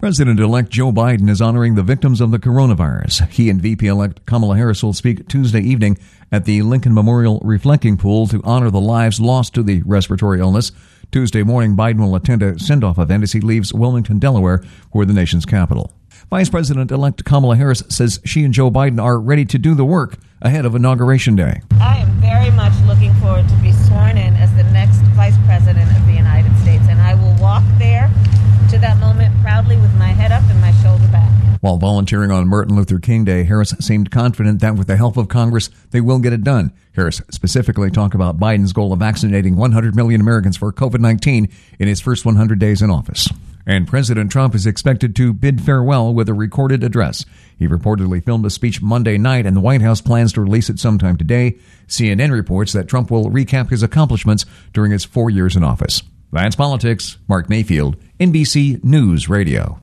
President-elect Joe Biden is honoring the victims of the coronavirus. He and VP-elect Kamala Harris will speak Tuesday evening at the Lincoln Memorial Reflecting Pool to honor the lives lost to the respiratory illness. Tuesday morning, Biden will attend a send-off event as he leaves Wilmington, Delaware, for the nation's capital. Vice President-elect Kamala Harris says she and Joe Biden are ready to do the work ahead of Inauguration Day. I am very much looking forward to be sworn in as the next Vice President of the United States, and I will walk there to that moment proudly with my head up and my shoulder back. While volunteering on Martin Luther King Day, Harris seemed confident that with the help of Congress, they will get it done. Harris specifically talked about Biden's goal of vaccinating 100 million Americans for COVID-19 in his first 100 days in office. And President Trump is expected to bid farewell with a recorded address. He reportedly filmed a speech Monday night, and the White House plans to release it sometime today. CNN reports that Trump will recap his accomplishments during his 4 years in office. That's politics. Mark Mayfield, NBC News Radio.